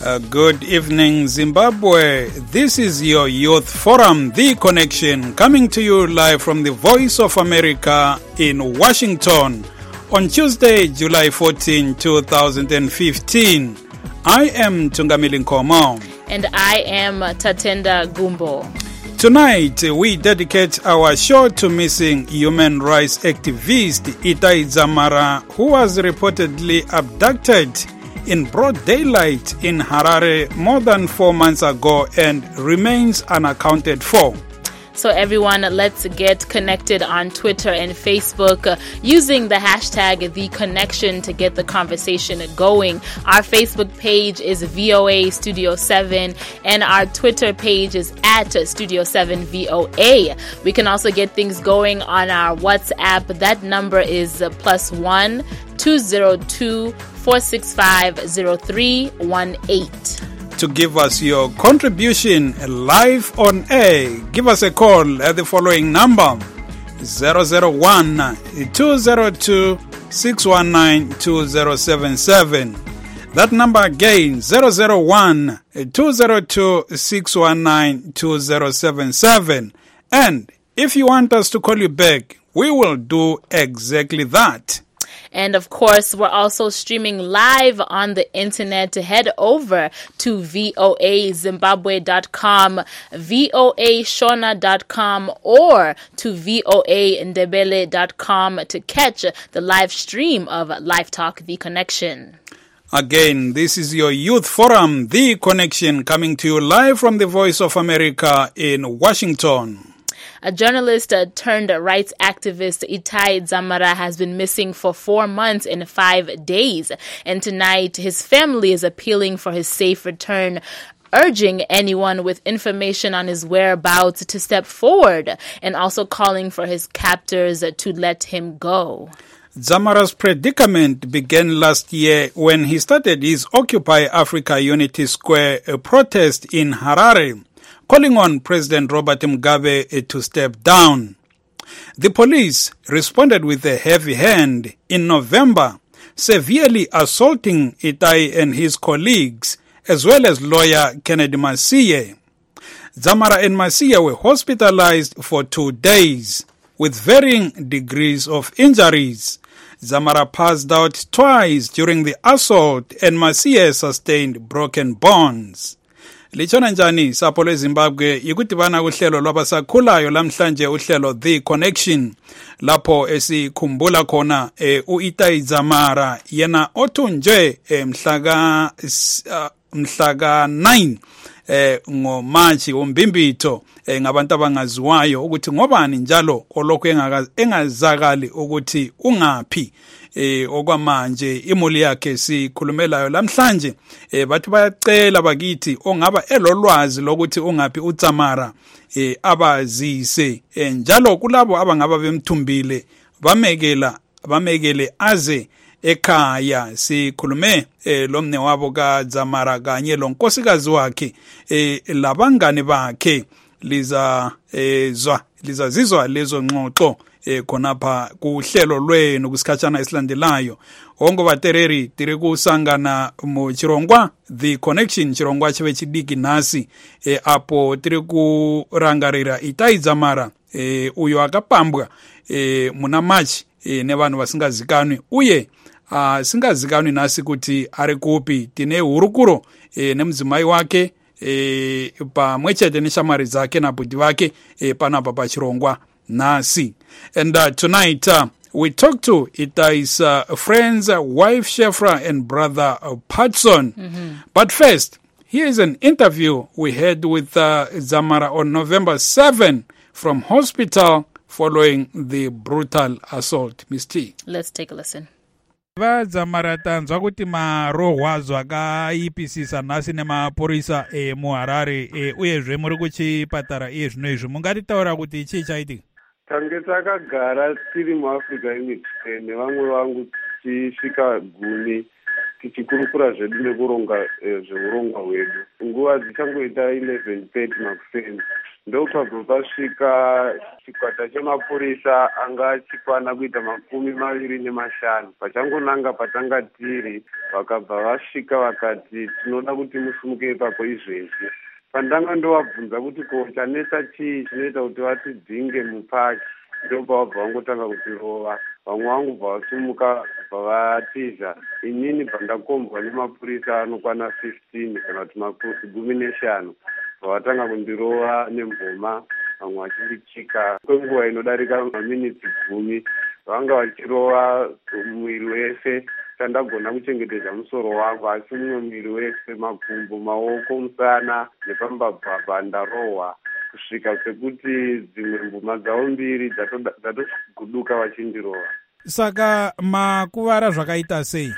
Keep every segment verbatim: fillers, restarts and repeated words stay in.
Uh, good evening, Zimbabwe. This is your Youth Forum, The Connection, coming to you live from the Voice of America in Washington on Tuesday, July fourteenth, twenty fifteen. I am Tungamili Nkomo. And I am Tatenda Gumbo. Tonight, we dedicate our show to missing human rights activist Itai Dzamara, who was reportedly abducted in broad daylight in Harare more than four months ago and remains unaccounted for. So everyone, let's get connected on Twitter and Facebook uh, using the hashtag The Connection to get the conversation going. Our Facebook page is V O A Studio seven and our Twitter page is at Studio seven V O A. We can also get things going on our WhatsApp. That number is uh, plus one two zero two four six five zero three one eight. To give us your contribution live on air, give us a call at the following number: zero zero one two zero two six one nine two zero seven seven. That number again, zero zero one two zero two six one nine two zero seven seven. And if you want us to call you back, we will do exactly that. And of course, we're also streaming live on the internet. To head over to V O A Zimbabwe dot com, V O A Shona dot com, or to V O A Ndebele dot com to catch the live stream of Live Talk, The Connection. Again, this is your Youth Forum, The Connection, coming to you live from the Voice of America in Washington. A journalist uh, turned rights activist Itai Dzamara has been missing for four months and five days. And tonight, his family is appealing for his safe return, urging anyone with information on his whereabouts to step forward, and also calling for his captors uh, to let him go. Dzamara's predicament began last year when he started his Occupy Africa Unity Square uh, protest in Harare, calling on President Robert Mugabe to step down. The police responded with a heavy hand in November, severely assaulting Itai and his colleagues, as well as lawyer Kennedy Masiye. Dzamara and Masiye were hospitalized for two days with varying degrees of injuries. Dzamara passed out twice during the assault and Masiye sustained broken bones. Lichona njani sapho leZimbabwe ikudibana kuhlelo lwabasakhulayo lamhlanje uhlelo The Connection lapho esikhumbula khona e, uItai Dzamara yena othunjwe e, mhlaka uh, mhlaka nine eh ngoMarch uMbimbitho eh, ngabantu abangaziwayo ukuthi ngobani njalo olokho engazakali ukuthi ungaphi eh okwamanje imuli yakhe sikhulumelayo lamhlanje eh bathi bayacela bakithi ongaba elolwazi lokuthi ungaphi uDzamara eh abazise eh, njalo kulabo abangaba bemthumbile bamekela bamekele aze ekhaya. Sikhulume eh, lomne wabo kaDzamara kanye lonkosikazi wakhe eh, labangane bakhe liza eh, zwa liza zizwa lezo ngxoxo eh, khonapha kuhlelo lwenu kusikhatshana esilandelayo. Ongo batereri tiri kusangana mu Chirongwa The Connection Chirongwa chive chidiki nasi eh, apo tiri kurangarira Itai Dzamara eh, uyo akapambwa eh, muna March eh, nevanhu vasingazikanwi uye Uh, singazikanwi nasi kuti ari kupi. Tine hurukuro e, nemudzimai wake e, pamwechete neshamwari dzake nabhudhi vake e, panapa pachirongwa nasi. And uh, tonight uh, we talk to Itai's uh, friends, uh, wife Shefra and brother uh, Patson. Mm-hmm. But first, here is an interview we had with uh, Dzamara on November seventh from hospital following the brutal assault. Miss T. Let's take a listen. Dzamara tanzwa kuti marohwazwa akaipisisa nhasi nemaporisa e, muHarare e, uyezve muri kuchipatara iye zvino izvi mungatitaura kuti chii chaitika? Tange takagara tiri muAfrica Unity nevamwe vangu tichisvika gumi tichikurukura zvedu nekuronga zveurongwa hwedu. Nguva dzichangoita eleven thirty makuseni ndokabva pasvika chikwata chemapurisa anga achikwana kuita makumi maviri nemashanu. Pachangonanga patanga tiri vakabva vasvika vakati tinoda kuti musimuke ipapo izvezvi. Pandanga ndovabvunza kuti ko chanetsa chii chinoita kuti vatidzinge mupaki, ndobva vabva vangotanga kutirova. Vamwe vangu bva vasumuka bva vatiza. Inini bva ndakombwa nemapurisa anokwana fifteen kana kuti makosi gumi neshanu. Vatanga kundirova nemboma, vamwe vachindichika kwenguva inodarika maminitsi gumi. Vanga vachirova mwiri wese, chandagona kuchengetedza musoro wangu, asi mumwe mwiri wese, makumbo, maoko, musana nepambabva ndarohwa kusvika sekuti dzimwe mbuma dzavo mbiri dzatoguduka vachindirova. Saka makuvara zvakaita sei?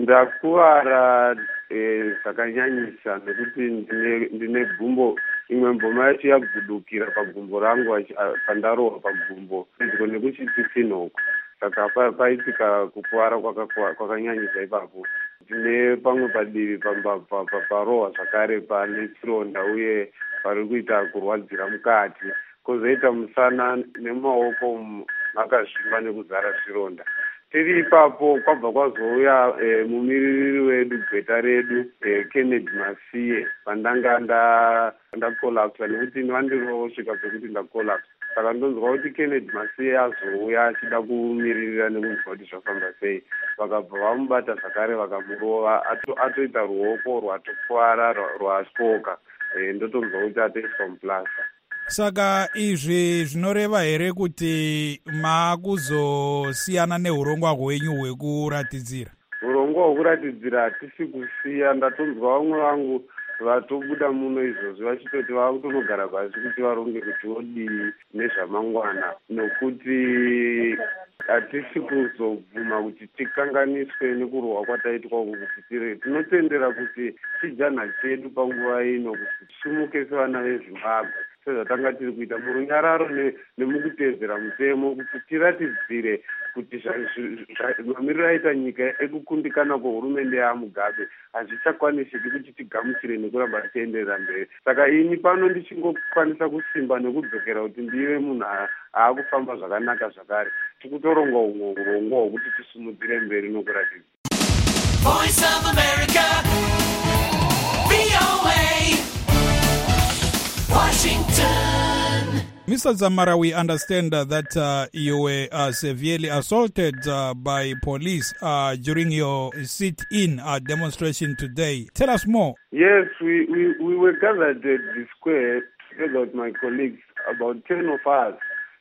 Ndakuvara zvakanyanyisa e, nekuti ndine, ndine gumbo, imwe mboma yacho yagudukira pagumbo rangu pandarohwa pagumbo pedyo nekuchitsitsinhoko. Saka paitika kukuvara kwakanyanyisa ipapo. Ndine pamwe padivi pambabva parohwa zvakare pane chironda uye pari kuita kurwadzira mukati. Kozoita musana nemaoko makazvimba nekuzara zvironda. Tiri ipapo kwabva kwazouya e, mumiriri wedu gweta redu e, Kennedy Masiye pandanga ndakolapsa nekuti vandirovo svika pekuti ndakolapsa. Saka ndonzwa kuti Kennedy Masiye azouya achida kumiririra nekunzwa kuti zvafamba sei. Vakabva vamubata zvakare vakamurova, atoita ruoko rwatokuvara rwasvoka. E, ndotonzwa kuti atoiswa muplasa. Saka izvi zvinoreva here kuti maakuzosiyana neurongwa hwenyu hwekuratidzira? Urongwa hwekuratidzira hatisi kusiya. Ndatonzwa vamwe vangu vatobuda muno izvozvo vachitoti vava kutonogara pasi kuti varonge kuti vodii nezvamangwana, nokuti hatisi kuzobvuma kuti tikanganiswe nekurohwa kwataitwa uku kuti tire. Tinotendera kuti chijanha chedu panguva ino kuti tisimuke sevana veZimbabwe sezvatanga tiri kuita murunyararo nemukutedzera mutemo, kuti tiratidzire kuti mamiriro aita nyika ekukundikana kwehurumende yaMugabe hazvichakwanisiki kuti tigamuchire nekuramba tichienderera mberi. Saka ini pano ndichingokwanisa kusimba nekudzokera kuti ndive munhu aakufamba zvakanaka zvakare. Tikutoronga umwe urongwa hwokuti tisimudzire mberi nokuratidza. Voice of America, V O A, Washington. Mister Zamara, we understand uh, that uh, you were uh, severely assaulted uh, by police uh, during your sit-in uh, demonstration today. Tell us more. Yes, we, we, we were gathered at the square together with my colleagues, about ten of us,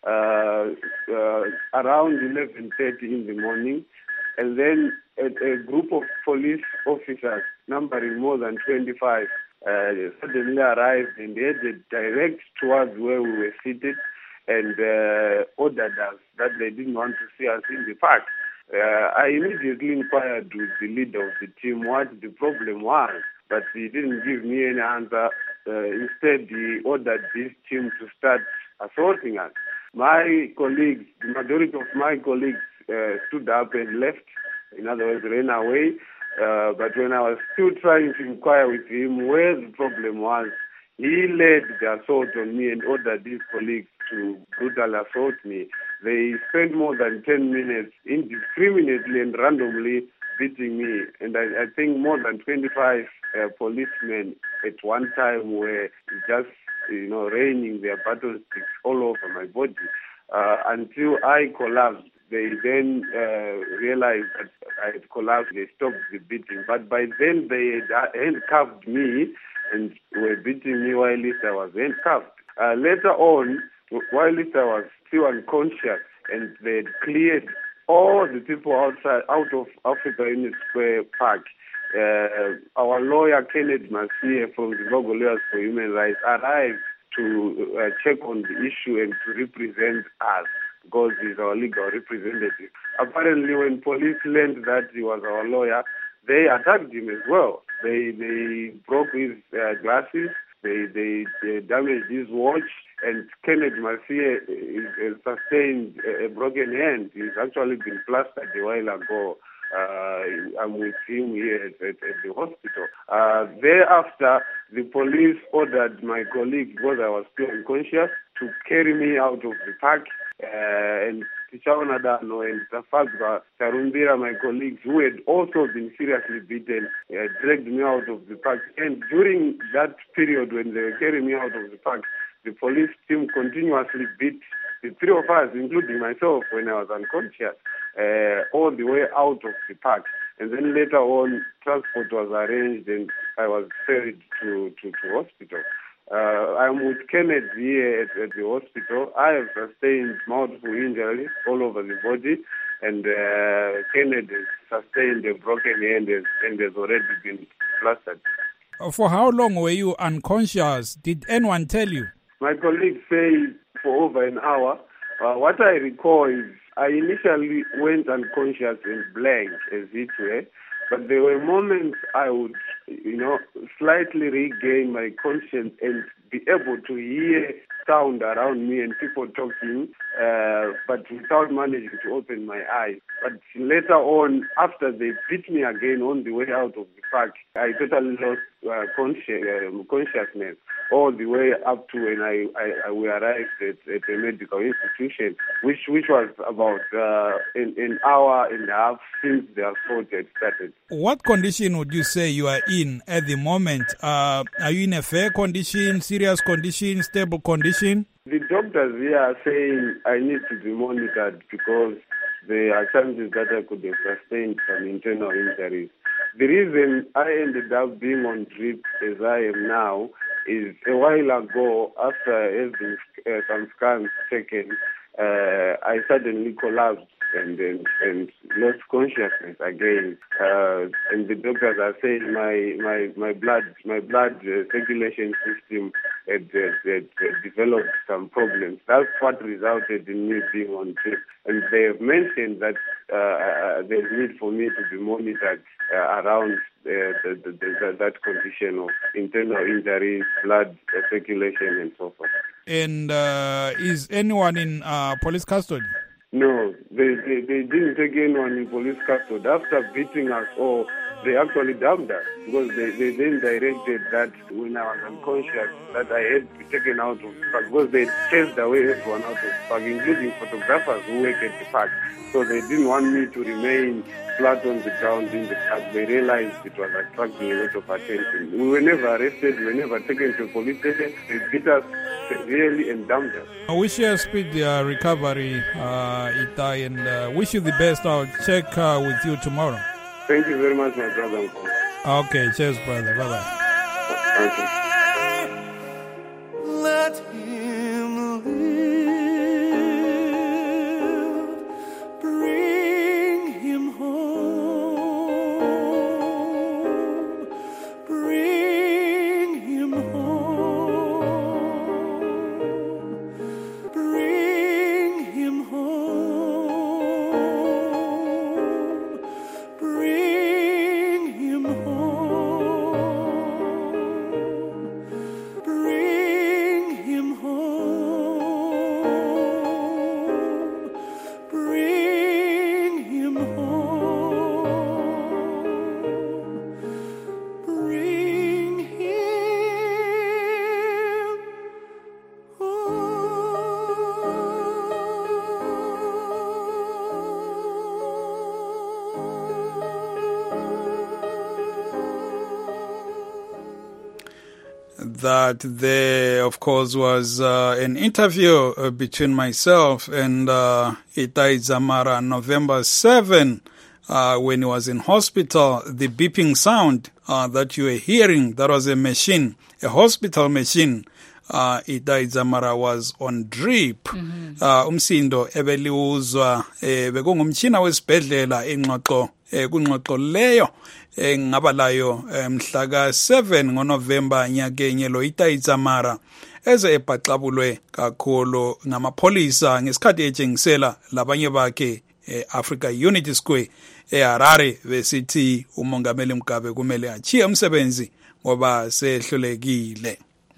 uh, uh, around eleven thirty in the morning. And then a, a group of police officers, numbering more than twenty-five, Uh, suddenly arrived and headed direct towards where we were seated and uh, ordered us that they didn't want to see us in the park. Uh, I immediately inquired with the leader of the team what the problem was, but he didn't give me any answer. Uh, instead, he ordered this team to start assaulting us. My colleagues, the majority of my colleagues uh, stood up and left, in other words, ran away. Uh, but when I was still trying to inquire with him where the problem was, he led the assault on me and ordered his colleagues to brutally assault me. They spent more than ten minutes indiscriminately and randomly beating me. And I, I think more than twenty-five uh, policemen at one time were just, you know, raining their battle sticks all over my body uh, until I collapsed. They then uh, realized that I had collapsed. They stopped the beating. But by then they had handcuffed me and were beating me while I was handcuffed. Uh, later on, while I was still unconscious and they had cleared all the people outside, out of Africa Unit Square Park, uh, our lawyer Kennedy Masiye from the Zimbabwe Lawyers for Human Rights arrived to uh, check on the issue and to represent us, because he's our legal representative. Apparently, when police learned that he was our lawyer, they attacked him as well. They they broke his uh, glasses, they, they they damaged his watch, and Kennedy Masiye has sustained a broken hand. He's actually been plastered a while ago. Uh, I'm with him here at, at, at the hospital. Uh, thereafter, the police ordered my colleague, because I was still unconscious, to carry me out of the park, uh, and Tichaonadano and Tafagba Tarumbira, my colleagues, who had also been seriously beaten, uh, dragged me out of the park. And during that period when they were carrying me out of the park, the police team continuously beat the three of us, including myself, when I was unconscious, uh, all the way out of the park. And then later on, transport was arranged and I was ferried to, to, to hospital. Uh, I'm with Kenneth here at, at the hospital. I have sustained multiple injuries all over the body, and uh, Kenneth has sustained a broken hand and, and has already been plastered. For how long were you unconscious? Did anyone tell you? My colleagues say for over an hour. Uh, what I recall is I initially went unconscious and blank, as it were, but there were moments I would, you know, slightly regain my conscience and be able to hear sound around me and people talking, uh, but without managing to open my eyes. But later on, after they beat me again on the way out of the park, I totally lost uh, consci- uh, consciousness all the way up to when I, I, I we arrived at, at a medical institution, which which was about uh, an, an hour and a half since the assault had started. What condition would you say you are in at the moment? Uh, are you in a fair condition, serious condition, stable condition? The doctors here are saying I need to be monitored because there are chances that I could have sustained some internal injuries. The reason I ended up being on drip as I am now is a while ago, after having uh, some scans taken, uh, I suddenly collapsed and, and and lost consciousness again. Uh, and the doctors are saying my my my blood my blood uh, circulation system had, had, had, had developed some problems. That's what resulted in me being on drip. And they have mentioned that uh, uh, there's need for me to be monitored uh, around uh, the, the, the, that condition of internal injuries, blood uh, circulation, and so forth. And uh, is anyone in uh, police custody? No, they, they, they didn't take anyone in police custody. After beating us all, they actually dumped us because they, they then directed that when I was unconscious that I had to be taken out of the park because they chased away everyone out of the park, including photographers who work at the park. So they didn't want me to remain flat on the ground in the park. They realized it was attracting a lot of attention. We were never arrested. We were never taken to a police station. They beat us severely and dumped us. I wish you a speedy uh, recovery, uh, Itai, and uh, wish you the best. I'll check uh, with you tomorrow. Thank you very much, my brother. Okay, cheers, brother. Bye-bye. Thank you. Let him live, bring him home, bring him home, bring him home, bring him home, bring him home, bring him home, bring That there, of course, was uh, an interview uh, between myself and uh, Itai Dzamara November seventh uh, when he was in hospital. The beeping sound uh, that you were hearing, that was a machine, a hospital machine. Uh, Itai Dzamara was on drip. Mm-hmm. Uh, umsindo ebeliuzwa eh, bekungumtshina wesibhedlela ingxoxo eh, kungxoxo leyo engaba layo mhla ka seven ngoNovember nyakenye lo Itai Dzamara eze ebhaxabulwe kakhulu ngamapholisa ngesikhathi etshengisela labanye bakhe eAfrica Unity Square eHarare besithi umongameli Mugabe kumele achiye umsebenzi ngoba sehlulekile.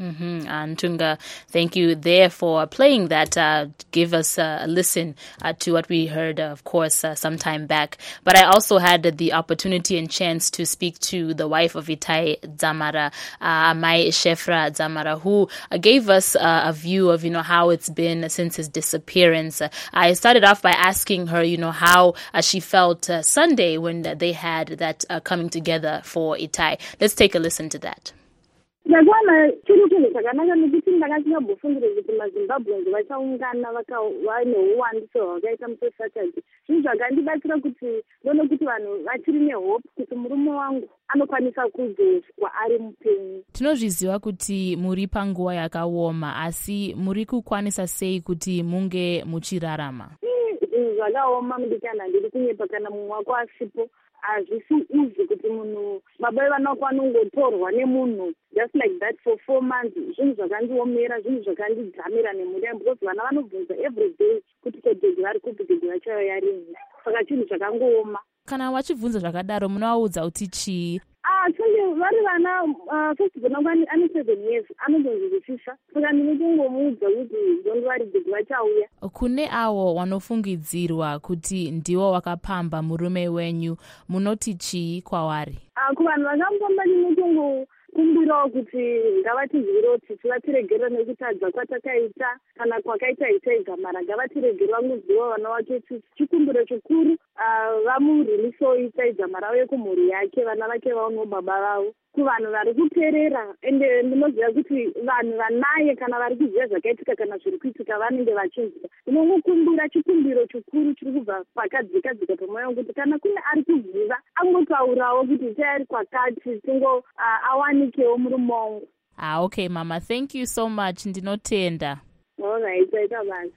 Mm-hmm. And Tunga, thank you there for playing that. Uh, give us uh, a listen uh, to what we heard, uh, of course, uh, some time back. But I also had the opportunity and chance to speak to the wife of Itai Dzamara, uh, Mai Shefra Dzamara, who uh, gave us uh, a view of, you know, how it's been since his disappearance. Uh, I started off by asking her, you know, how uh, she felt uh, Sunday when they had that uh, coming together for Itai. Let's take a listen to that. Ndakwana chiri chinhu chakanaka nekuti ndakachingambofungire kuti maZimbabweans vachaungana vane uwandiso hwakaita musi Saturday. Zvinhu zvakandibatsira kuti ndone kuti vanhu vachiri nehope kuti murume wangu anokwanisa kuzoswa ari mupenyu. Tinozviziva kuti muri panguva yakaoma, asi muri kukwanisa sei kuti munge muchirarama? Zvinhu zvakaoma mudikana, ndiri kunyepa kana mumwe wako asipo. Hazvisi easy kuti munhu baba vevana vako vanongotorwa nemunhu just like that for four months. Zvinhu zvakandiomera, zvinhu zvakandidzamira nemhuri yangu, because vana vanobvunza every day kuti kodhegi vari kupi, degi vachayo yarini. Saka chinhu chakangooma. Kana vachibvunza zvakadaro munovaudza kuti chii? Ah, chonge vari vana uh, first of all ane seven years anozonzwisisa. Saka ndinotongomuudza kuti don't worry, degi vachauya. Kune avo wanofungidzirwa kuti ndiwo wakapamba murume wenyu, munoti chii kwavari? Ah, kuvanhu vakambamba ndinotongo kumbirawo kuti ngavatizvirewo kuti tivatiregera nekutadza kwatakaita kana kwakaita Itai Dzamara, ngavatiregera vanguziva vana vake. Chikumbiro chikuru vamurilisewo Itai Dzamara auye kumhuri yake, vana vake vaonewo baba vavo. Kuvanhu vari kuteerera, ende ndinoziva kuti vanhu vanaye kana vari kuziva zvakaitika kana zviri kuitika vanenge vachinzwa. Ndinongokumbira chikumbiro chikuru chiri kubva pakadzika dzika pamwoyo wangu kuti kana kune ari kuziva angotaurawo kuti Itai ari kwakati, tingo awanikewo murume wangu. Ah, okay mama, thank you so much. Ndinotenda. All right, taita basi.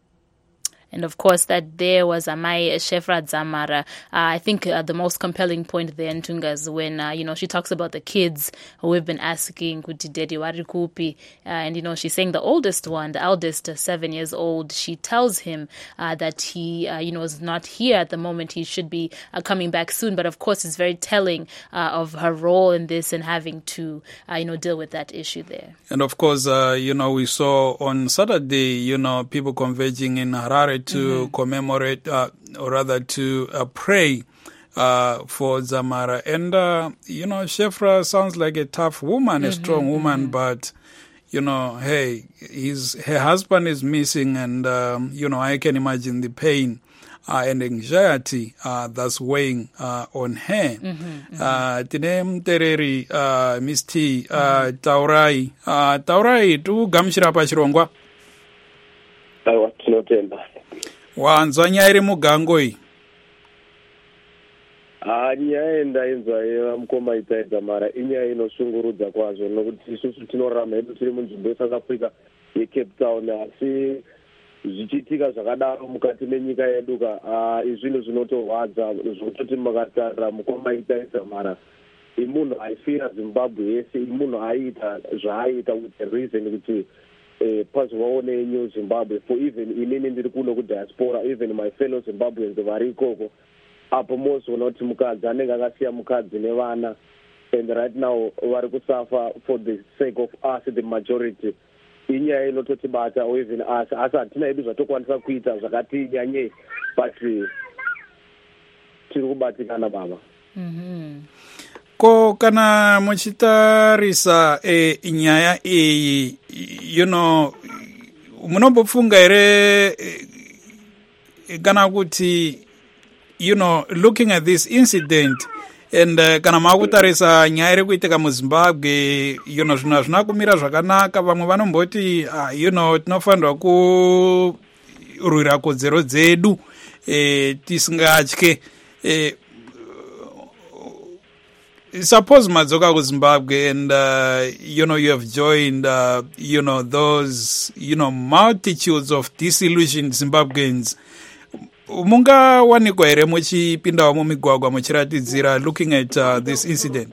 And of course, that there was Amai Shefra Dzamara. Uh, I think uh, the most compelling point there in Tunga is when, uh, you know, she talks about the kids who have been asking, Kuti Dedi Wari Kupi. And, you know, she's saying the oldest one, the eldest, uh, seven years old, she tells him uh, that he, uh, you know, is not here at the moment. He should be uh, coming back soon. But, of course, it's very telling uh, of her role in this and having to, uh, you know, deal with that issue there. And, of course, uh, you know, we saw on Saturday, you know, people converging in Harare to mm-hmm. commemorate, uh, or rather to uh, pray uh, for Dzamara. And, uh, you know, Shefra sounds like a tough woman, mm-hmm, a strong woman, mm-hmm. but, you know, hey, his, her husband is missing, and, um, you know, I can imagine the pain uh, and anxiety uh, that's weighing uh, on her. Tine mtereri uh, Miss T, uh, Taurai. Uh, Taurai, tu gamshira pachirongwa? Aiwa, tinotenda. Wanzwa nyaya iri mugango iyi? Ah, nyaya yendainzwa yemukoma Itai Dzamara inyaya inoshungurudza kwazvo, nokuti isusu tinorarama hedu tiri munzvimbo yeSouth Africa yeCape Town, asi zvichiitika zvakadaro mukati menyika yedu ka ah izvinhu zvinotorwadza zvototi makatarira mukoma Itai Dzamara imunhu aifira Zimbabwe yese, imunhu aiita zvaaita with the reason kuti eh pazoone New Zimbabwe. For even inini ndiri kuno kudiaspora, even my fellow Zimbabweans vari ikoko apo mozoona kuti mukadzi anenge akasiya mukadzi nevana, and right now vari kusafa for the sake of us the majority. Inyaya inototibata or even us, asi hatina hedu zvatokwanisa kuita zvakati nyanye, but tiri kubatikana baba. Mm-hmm. Ko kana muchitarisa e nyaya iyi, you know, munombofunga ere kana kuti, you know, looking at this incident and uh, kana makutarisa nyaya iri kuitika muZimbabwe, you know, zvina zvina kumira zvakanaka, vamwe vanomboti uh, you know, tinofanirwa kurwira kodzero dzedu eh, tisingatye eh, suppose madzoka kuZimbabwe and uh, you know, you have joined uh, you know, those, you know, multitudes of disillusioned Zimbabweans. Munga wanikwa here muchipindawo mumigwagwa muchiratidzira looking at uh, this incident?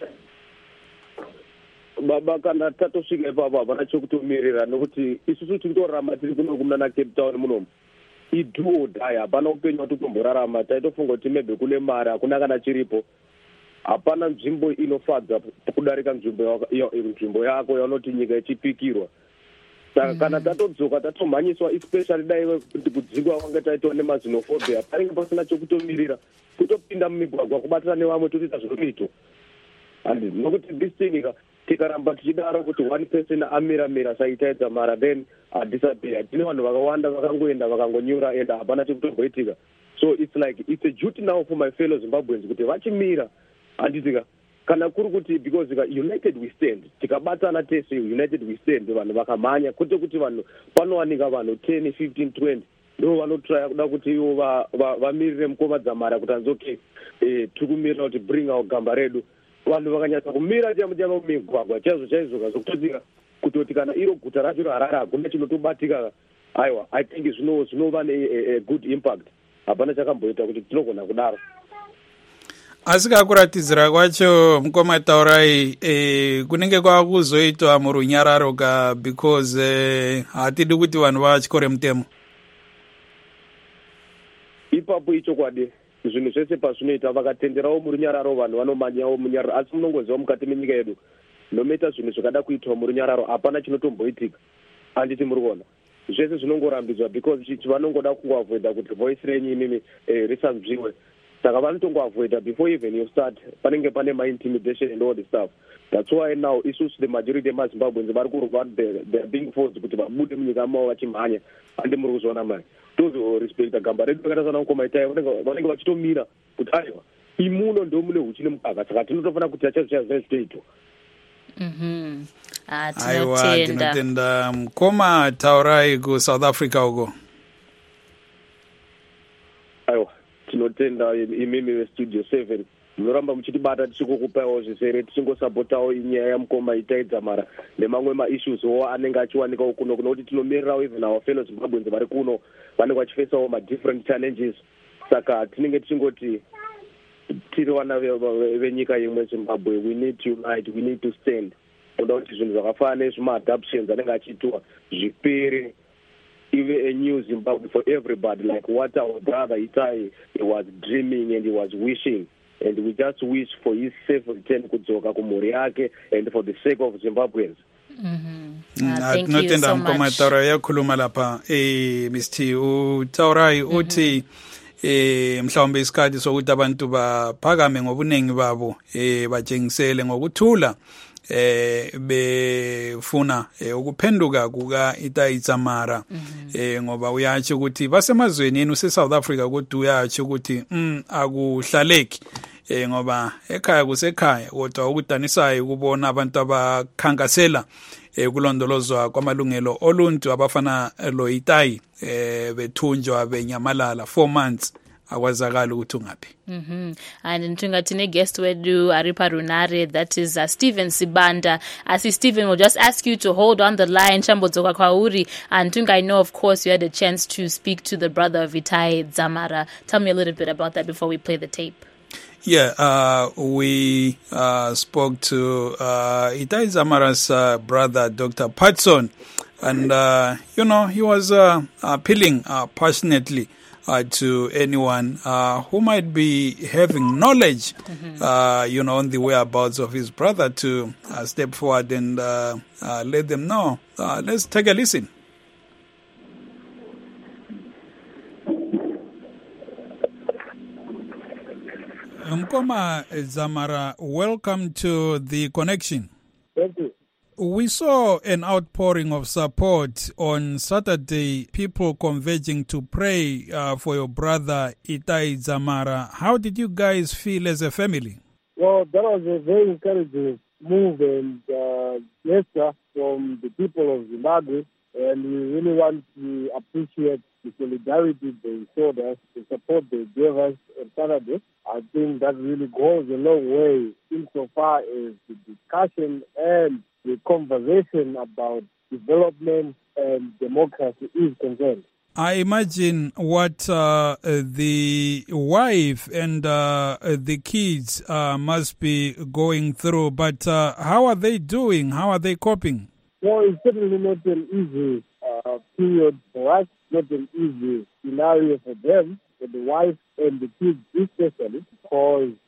Baba kana tatosvika ipapo hapana chokutomirira, nokuti isusu tiri kutorarama tiri kuno kumuna Cape Town munomu ido or die, hapana upenyu hwatotomborarama. Taitofunga kuti maybe kune mari hakuna kana chiripo, hapana nzvimbo inofadza kudarika nzvimbo yako yaunoti nyika ichipikirwa. Saka kana tatodzoka tatomhanyiswa especially dai kuti kudzingwa kwanga taitwa nemaxenophobia panenge pasina chokutomirira kutopinda mumigwagwa kubatana nevamwe totoita zvinoito. And nokuti this thing tikaramba tichidaro kuti one person amira mira saita Dzamara then disappear. Tine vanhu vakawanda vakangoenda vakangonyura and hapana chekutomboitika. So it's like it's a duty now for my fellow Zimbabweans kuti vachimira handitika kana kuri kuti because united we stand tikabatana tese united we stand vanhu vakamhanya kwete kuti vanhu panowanika vanhu ten fifteen twenty ndo vanotraya kuda kuti ivo vamirire mukoma Dzamara kuti anzi okay tiri kumirira kuti bring our gamba redu. Vanhu vakanyatsa kumira chama mumigwagwa chaizvo chaizvo kazokutotika kutoti kana iro guta racho raHarare hakuna chinotobatika. Aiwa I think zvinova a good impact. Hapana chakamboita kuti tinogona kudaro. Asi kakuratidzira kwacho mukoma taurai eh, kunenge kwakuzoitwa murunyararo ka because eh, hatidi kuti vanhu vachikore mutemo. Ipapo ichokwadi zvinhu zvese pazvinoita vakatenderawo murunyararo vanhu vanomanyawo munyararo asi munongoziva mukati menyika yedu nomaita zvinhu zvakada kuitwa murunyararo hapana chinotomboitika. Handiti muri kuona zvese zvinongorambidzwa because chichi vanongoda kungoavoida kuti voice renyu imimi eh, risanzviwe. Saka vanotongoavoida before even you start panenge pane ma-intimidation and all the stuff. That's why now isusu the majority of Zimbabweans vari kurwa they're being forced kuti vabude munyika mavo vachimhanya. Handi muri kuzona mari tozo respecta gamba redu vakatasaana mukoma itai vanenge vachitomira kuti aiwa imuno ndo mune huchi nemukaka saka tinotofanira kuti chaizvo chaizvo zvitoitwa. Mhm. Ah, aiwa tinotenda mukoma taurai kuSouth Africa uko. Aiwa tinotenda imimi vestudio seven munoramba muchitibata tichikukupawo zvisere tichingosapotawo inyaya yamukoma Itai Dzamara nemamwe maissues wo anenge achiwanikawo kuno kuno kuti tinomirirawo even our fellow Zimbabweans vari kuno vanenge vachifesawo ma-different challenges. Saka tinenge tichingoti tiri vana venyika yemwe Zimbabwe we need to unite, we need to stand. Kuda kuti zvinhu zvakafana nezvima-adoptions anenge achiitwa zvipere even a new Zimbabwe for everybody like what our brother Itai he was dreaming and he was wishing. And we just wish for his safe return kudzoka kumhuri yake and for the sake of Zimbabweans. Mhm. Uh, thank you tinotenda so mukoma much. taurai yakhuluma lapha eh Mister utaurai uthi eh mhlawumbe isikhathi sokuthi abantu baphakame ngobunengi babo eh bajengisele ngokuthula eh befuna ukuphenduka kuka Itai Dzamara eh ngoba uyatsho ukuthi basemazweni yenu seSouth Africa kodwa uyatsho ukuthi mm akuhlaleki eh ngoba ekhaya kusekhaya kodwa ukudanisayo ukubona abantu abakhankasela eh kulondolozwa kwamalungelo oluntu abafana lo Itai eh bethunjwa benyamalala four months akwazakala ukuthi ungaphi. Mhm. And ntungatine guest wedu aripa runare that is uh, Stephen Sibanda. Asi Stephen will just ask you to hold on the line chambodzoka kwauri and Tunga, I know of course you had a chance to speak to the brother of Itai Dzamara. Tell me a little bit about that before we play the tape. Yeah, uh, we uh, spoke to uh, Itai Dzamara's uh, brother, Doctor Patson, and, uh, you know, he was uh, appealing uh, passionately uh, to anyone uh, who might be having knowledge, mm-hmm. uh, you know, on the whereabouts of his brother to uh, step forward and uh, uh, let them know. Uh, let's take a listen. Mkoma Dzamara, welcome to The Connection. Thank you. We saw an outpouring of support on Saturday, people converging to pray uh, for your brother Itai Dzamara. How did you guys feel as a family? Well, that was a very encouraging move and uh, gesture from the people of Zimbabwe, and we really want to appreciate the solidarity they showed us, the support they gave us on Saturday. I think that really goes a long way insofar as the discussion and the conversation about development and democracy is concerned. I imagine what uh, the wife and uh, the kids uh, must be going through, but uh, how are they doing? How are they coping? Well, it's certainly not an easy uh, period for us, not an easy scenario for them, for the wife and the kids especially, because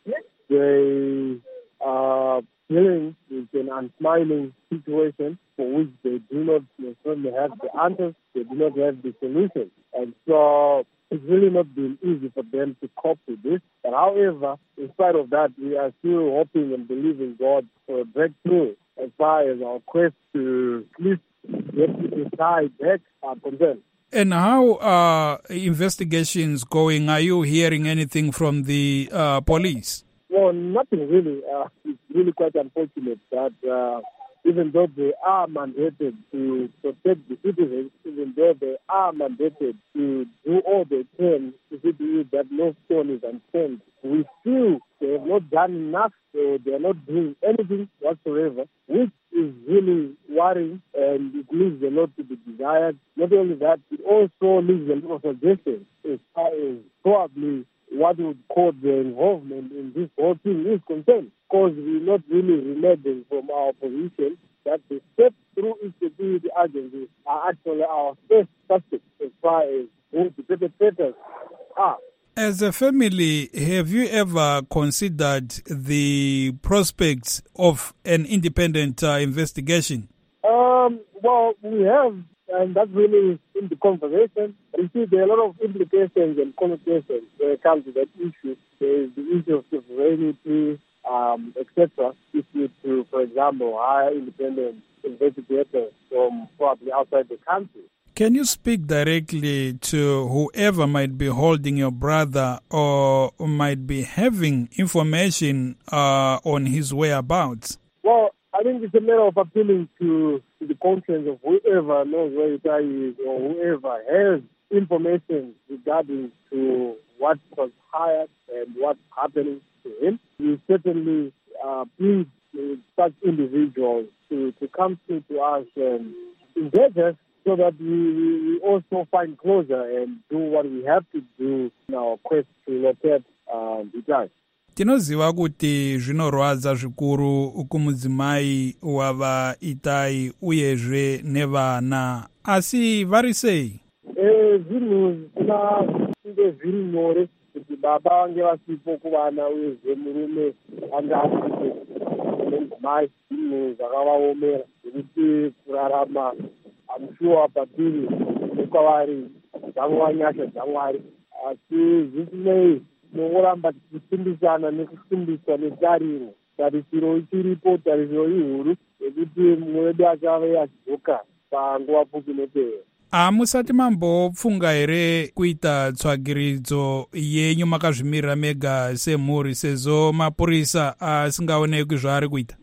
they are dealing with an unsmiling situation for which they do not necessarily have the answers, they do not have the solution. And so it's really not been easy for them to cope with this. But however, in spite of that, we are still hoping and believing God for a breakthrough as far as our quest to at least get the side back are concerned. And how are investigations going? Are you hearing anything from the uh, police? Well, nothing really. Uh, it's really quite unfortunate that uh, even though they are mandated to protect the citizens, even though they are mandated to do all they can to see that no stone is unturned, we still, they have not done enough, so they are not doing anything whatsoever, which is really worrying, and it leaves a lot to be desired. Not only that, it also leaves a lot of suggestions as far as probably what we would call the involvement in this whole thing is concerned, because we're not really relenting from our position that the steps through each security agencies are actually our first suspect as far as who the perpetrators are. As a family, have you ever considered the prospects of an independent uh, investigation? Um, well, we have, and that's really in the conversation. You see, there are a lot of implications and connotations when it comes to that issue. There is the issue of sovereignty, um, et cetera. Issue to, for example, hire independent investigators from probably outside the country. Can you speak directly to whoever might be holding your brother or might be having information uh, on his whereabouts? Well, I think it's a matter of appealing to, to the conscience of whoever knows where he is or whoever has information regarding to what was hired and what's happening to him. We certainly uh, plead with such individuals to, to come through to us and engage us, so that we, we also find closure and do what we have to do in our quest to locate um, Itai. Tinoziva kuti zvinorwadza zvikuru kumudzimai wava Itai uyezve nevana, asi vari sei? Eh, zvinhu zvisina kunge zviri nyore kuti baba vange vasipo kuvana uyezve murume ange asipo nemudzimai. Zvinhu zvakavaomera zvekuti kurarama amushuwa patiri nekwavari dzangova nyasha dzamwari, asi zvisinei nongoramba tichisimbisana nekusimbiswa netariro. Tarisiro ichiripo, tarisiro ihuru yekuti mumwe wedu achave achidzoka panguva pfupi nepera. Hamusati mambopfunga here kuita tsvagiridzo yenyu makazvimirira mega semhuri sezvo mapurisa asingaonekwi zvaari kuita?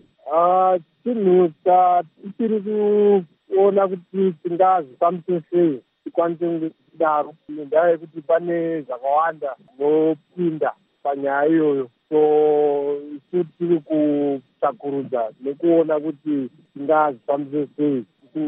Chinhu chatichiri kuona kuti tingazvifambise sei tikwanise kudaro ngendaa yekuti pane zvakawanda zvinopinda panyaya iyoyo. So isu tiri kutsvakurudza nekuona kuti tingazvifambise sei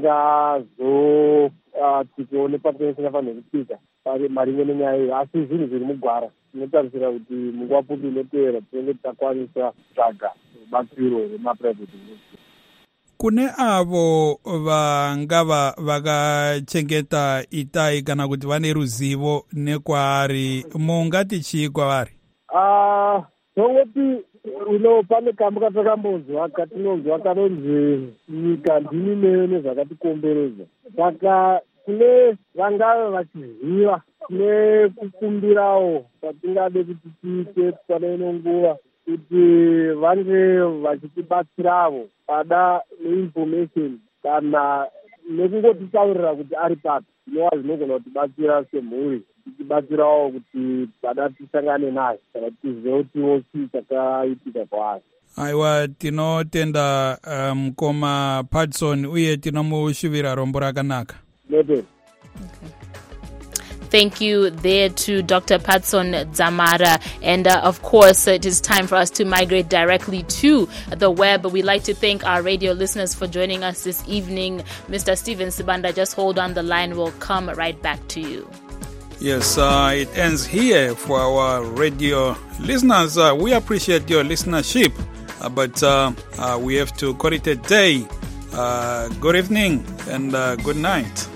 tingazo tichione patine tingafanira kutika maringe nenyaya iyo, asi zvinhu zviri mugwara tinotarisira kuti munguva pfupi inotevera tinenge tichakwanisa kutsvaga rubatsiro rwemaprivate university. Kune avo vangava vakachengeta Itai kana kuti vane ruzivo nekwaari, mungati chii kwavari? Ah, nongoti uno pane kambo katakambonzwa katinonzwa kanonzi nyika ndini neyo nezvakatikomberedza. Saka kune vangava vachiziva nekukumbirawo patingade kuti tiite pane ino nguva kuti vange vachitibatsiravo pada neinformation kana nekungotitaurira kuti ari papi zvinova zvinogona kutibatsira semhuri, tichibatsirawo kuti pada tisangane naye kana tizive kutiwo chii chakaitika kwaari. Aiwa, tinotenda mukoma um, Patson uye tinomushuvira rombo rakanaka. Noted. Okay. Thank you there to Doctor Patson Dzamara. And uh, of course, it is time for us to migrate directly to the web. We'd like to thank our radio listeners for joining us this evening. Mister Stephen Sibanda, just hold on the line. We'll come right back to you. Yes, uh, it ends here for our radio listeners. Uh, we appreciate your listenership, uh, but uh, uh, we have to call it a day. Uh, good evening and uh, good night.